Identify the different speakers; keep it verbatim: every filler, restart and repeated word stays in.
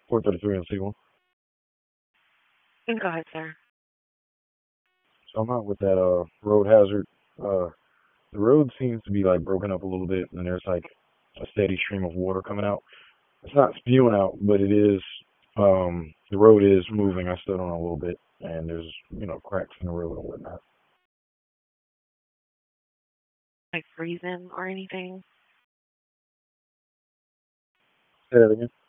Speaker 1: four thirty-three on C one.
Speaker 2: Go ahead, sir.
Speaker 1: So I'm out with that uh road hazard. Uh, the road seems to be like broken up a little bit, and there's like a steady stream of water coming out. It's not spewing out, but it is. Um, the road is moving. I stood on it a little bit, and there's you know cracks in the road and whatnot.
Speaker 2: Like freezing or anything?
Speaker 1: Say that again.